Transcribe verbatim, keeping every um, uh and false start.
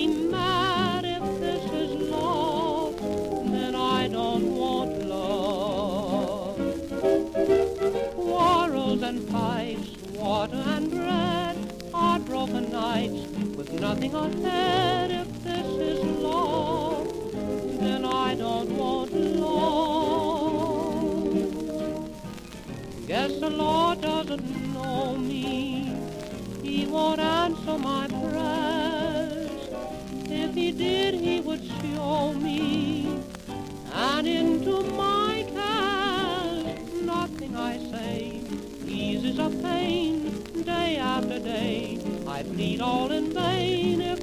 me mad if this is love, then I don't want love. Quarrels and fights, water and bread, heartbroken nights with nothing ahead. If this is love, then I don't want love. Guess the Lord doesn't know me. He won't answer my prayers. If he did, he would show me. And into my cares, nothing I say eases a pain. Day after day, I plead all in vain. If